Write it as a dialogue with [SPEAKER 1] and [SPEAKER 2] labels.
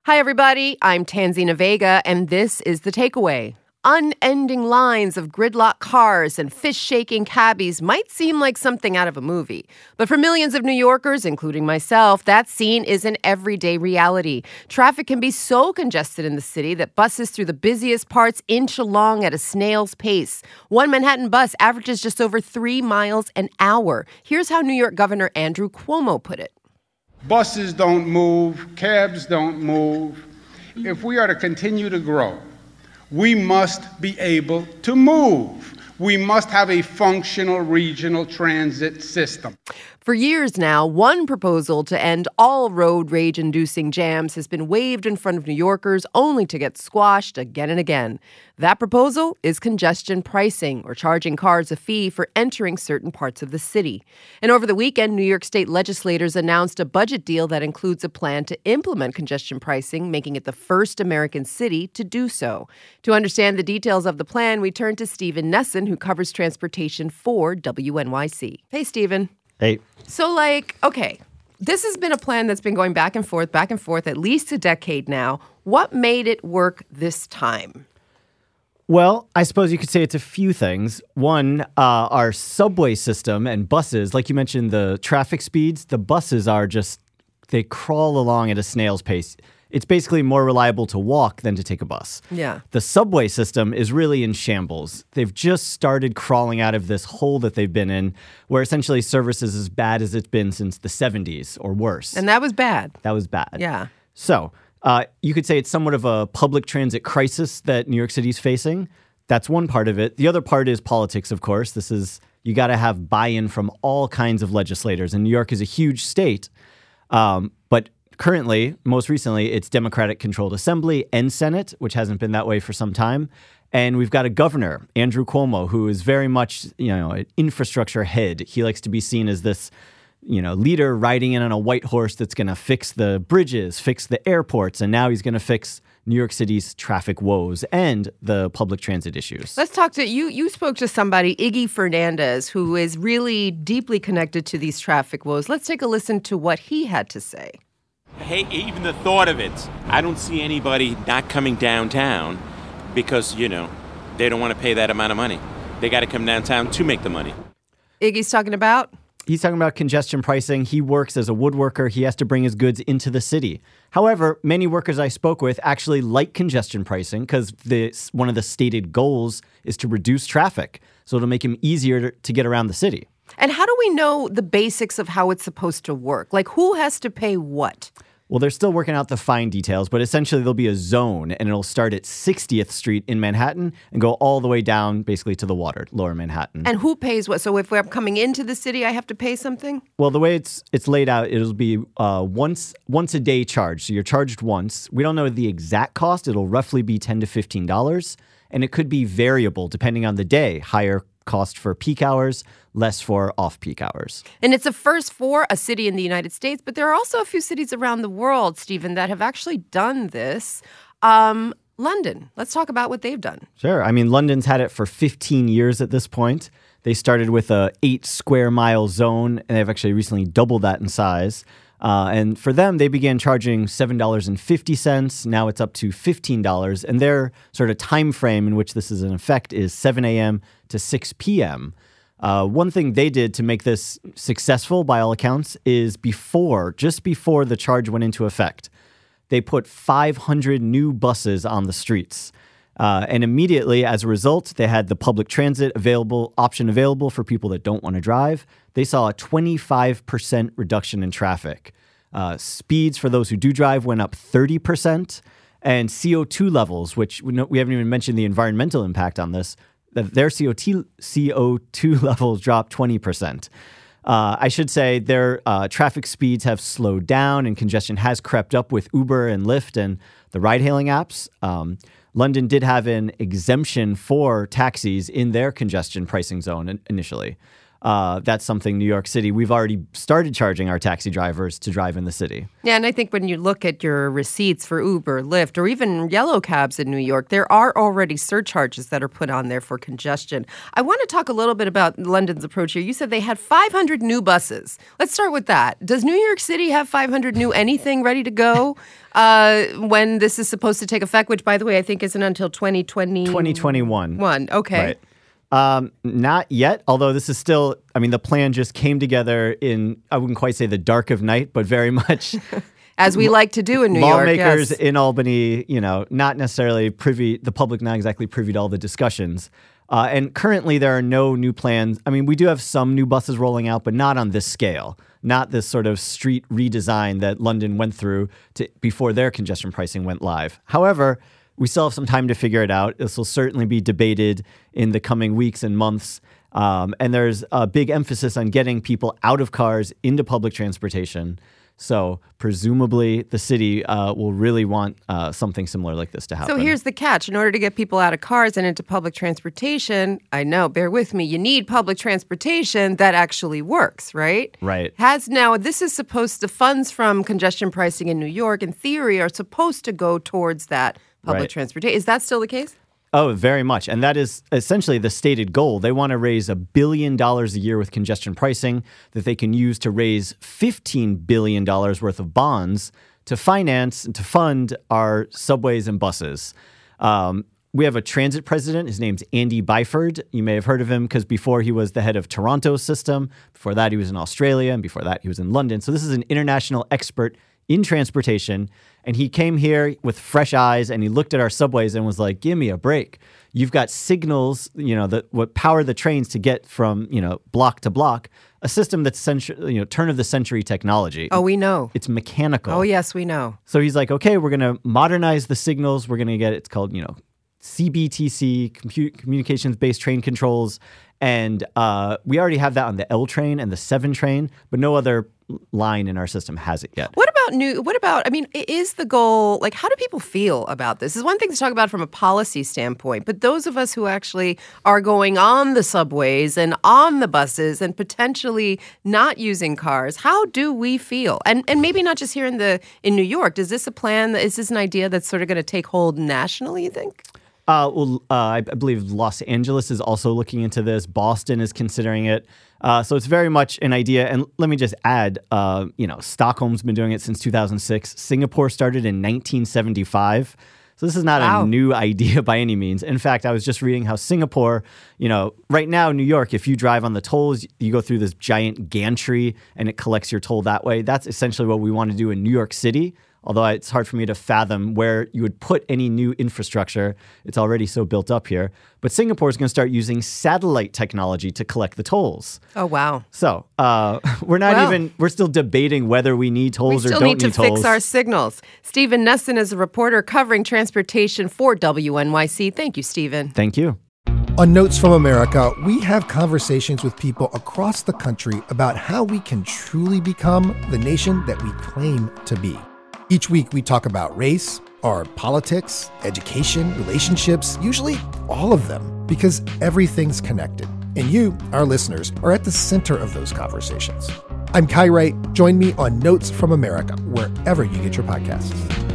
[SPEAKER 1] Hi, everybody. I'm Tanzina Vega, and this is The Takeaway. Unending lines of gridlock cars and fish-shaking cabbies might seem like something out of a movie. But for millions of New Yorkers, including myself, that scene is an everyday reality. Traffic can be so congested in the city that buses through the busiest parts inch along at a snail's pace. One Manhattan bus averages just over 3 miles an hour. Here's how New York Governor Andrew Cuomo put it.
[SPEAKER 2] Buses don't move, cabs don't move. If we are to continue to grow, we must be able to move. We must have a functional regional transit system.
[SPEAKER 1] For years now, one proposal to end all road rage-inducing jams has been waved in front of New Yorkers only to get squashed again and again. That proposal is congestion pricing, or charging cars a fee for entering certain parts of the city. And over the weekend, New York State legislators announced a budget deal that includes a plan to implement congestion pricing, making it the first American city to do so. To understand the details of the plan, we turn to Stephen Nesson, who covers transportation for WNYC. Hey, Stephen.
[SPEAKER 3] Hey.
[SPEAKER 1] So, okay, this has been a plan that's been going back and forth at least a decade now. What made it work this time?
[SPEAKER 3] Well, I suppose you could say it's a few things. One, our subway system and buses, like you mentioned, the traffic speeds, the buses they crawl along at a snail's pace. It's basically more reliable to walk than to take a bus.
[SPEAKER 1] Yeah.
[SPEAKER 3] The subway system is really in shambles. They've just started crawling out of this hole that they've been in, where essentially service is as bad as it's been since the 70s or worse.
[SPEAKER 1] And that was bad.
[SPEAKER 3] That was bad.
[SPEAKER 1] Yeah.
[SPEAKER 3] So you could say it's somewhat of a public transit crisis that New York City is facing. That's one part of it. The other part is politics, of course. You got to have buy-in from all kinds of legislators. And New York is a huge state. But currently, most recently, it's Democratic-controlled Assembly and Senate, which hasn't been that way for some time. And we've got a governor, Andrew Cuomo, who is very much, an infrastructure head. He likes to be seen as this, leader riding in on a white horse that's going to fix the bridges, fix the airports, and now he's going to fix New York City's traffic woes and the public transit issues.
[SPEAKER 1] Let's talk to you. You spoke to somebody, Iggy Fernandez, who is really deeply connected to these traffic woes. Let's take a listen to what he had to say.
[SPEAKER 4] Hey, even the thought of it, I don't see anybody not coming downtown because, they don't want to pay that amount of money. They got to come downtown to make the money.
[SPEAKER 1] Iggy's talking about?
[SPEAKER 3] He's talking about congestion pricing. He works as a woodworker. He has to bring his goods into the city. However, many workers I spoke with actually like congestion pricing because one of the stated goals is to reduce traffic. So it'll make him easier to get around the city.
[SPEAKER 1] And how do we know the basics of how it's supposed to work? Like, who has to pay what?
[SPEAKER 3] Well, they're still working out the fine details, but essentially there'll be a zone, and it'll start at 60th Street in Manhattan and go all the way down basically to the water, Lower Manhattan.
[SPEAKER 1] And who pays what? So if we're coming into the city, I have to pay something?
[SPEAKER 3] Well, the way it's laid out, it'll be once a day charge. So you're charged once. We don't know the exact cost. It'll roughly be $10 to $15, and it could be variable depending on the day. Higher cost for peak hours, less for off-peak hours.
[SPEAKER 1] And it's a first for a city in the United States, but there are also a few cities around the world, Stephen, that have actually done this. London, let's talk about what they've done.
[SPEAKER 3] Sure. I mean, London's had it for 15 years at this point. They started with a 8 square mile zone, and they've actually recently doubled that in size. And for them, they began charging $7.50. Now it's up to $15. And their sort of time frame in which this is in effect is 7 a.m. to 6 p.m. One thing they did to make this successful, by all accounts, is just before the charge went into effect, they put 500 new buses on the streets. And immediately, as a result, they had the public transit option available for people that don't want to drive. They saw a 25% reduction in traffic. Speeds for those who do drive went up 30%. And CO2 levels, which we haven't even mentioned the environmental impact on this, their CO2 levels dropped 20%. I should say their traffic speeds have slowed down and congestion has crept up with Uber and Lyft and the ride-hailing apps. London did have an exemption for taxis in their congestion pricing zone initially. that's something New York City, we've already started charging our taxi drivers to drive in the city.
[SPEAKER 1] Yeah, and I think when you look at your receipts for Uber, Lyft, or even yellow cabs in New York, there are already surcharges that are put on there for congestion. I want to talk a little bit about London's approach here. You said they had 500 new buses. Let's start with that. Does New York City have 500 new anything ready to go when this is supposed to take effect, which, by the way, I think isn't until
[SPEAKER 3] 2021.
[SPEAKER 1] Okay.
[SPEAKER 3] Right. Not yet, although this is still, the plan just came together in, I wouldn't quite say the dark of night, but very much
[SPEAKER 1] as we like to do in New York.
[SPEAKER 3] Lawmakers
[SPEAKER 1] yes.
[SPEAKER 3] in Albany, not necessarily privy, the public not exactly privy to all the discussions. And currently there are no new plans. We do have some new buses rolling out, but not on this scale, not this sort of street redesign that London went through before their congestion pricing went live. However, we still have some time to figure it out. This will certainly be debated in the coming weeks and months. And there's a big emphasis on getting people out of cars into public transportation. So presumably the city will really want something similar like this to happen.
[SPEAKER 1] So here's the catch. In order to get people out of cars and into public transportation, I know, bear with me, you need public transportation that actually works, right?
[SPEAKER 3] Right.
[SPEAKER 1] This is supposed to, funds from congestion pricing in New York, in theory, are supposed to go towards that public transportation. Is that still the case?
[SPEAKER 3] Oh, very much. And that is essentially the stated goal. They want to raise $1 billion a year with congestion pricing that they can use to raise $15 billion worth of bonds to finance and to fund our subways and buses. We have a transit president. His name's Andy Byford. You may have heard of him because before he was the head of Toronto's system. Before that, he was in Australia. And before that, he was in London. So this is an international expert in transportation. And he came here with fresh eyes and he looked at our subways and was like, give me a break. You've got signals, that what power the trains to get from, block to block, a system that's turn of the century technology.
[SPEAKER 1] Oh, we know.
[SPEAKER 3] It's mechanical.
[SPEAKER 1] Oh, yes, we know.
[SPEAKER 3] So he's like, okay, we're going to modernize the signals. We're going to get, it's called, CBTC, communications-based train controls. And we already have that on the L train and the 7 train, but no other line in our system has it yet.
[SPEAKER 1] What about, is the goal, how do people feel about this? It's one thing to talk about from a policy standpoint, but those of us who actually are going on the subways and on the buses and potentially not using cars, how do we feel? And maybe not just here in New York. Is this a plan, is this an idea that's sort of going to take hold nationally, you think?
[SPEAKER 3] I believe Los Angeles is also looking into this. Boston is considering it. So it's very much an idea. And let me just add, Stockholm's been doing it since 2006. Singapore started in 1975. So this is not a new idea by any means. In fact, I was just reading how Singapore, right now, New York, if you drive on the tolls, you go through this giant gantry and it collects your toll that way. That's essentially what we want to do in New York City. Although it's hard for me to fathom where you would put any new infrastructure. It's already so built up here. But Singapore is going to start using satellite technology to collect the tolls.
[SPEAKER 1] Oh, wow.
[SPEAKER 3] So we're still debating whether we need tolls or don't need tolls.
[SPEAKER 1] We still need to fix our signals. Stephen Nesson is a reporter covering transportation for WNYC. Thank you, Stephen.
[SPEAKER 3] Thank you.
[SPEAKER 5] On Notes from America, we have conversations with people across the country about how we can truly become the nation that we claim to be. Each week, we talk about race, our politics, education, relationships, usually all of them, because everything's connected. And you, our listeners, are at the center of those conversations. I'm Kai Wright. Join me on Notes from America, wherever you get your podcasts.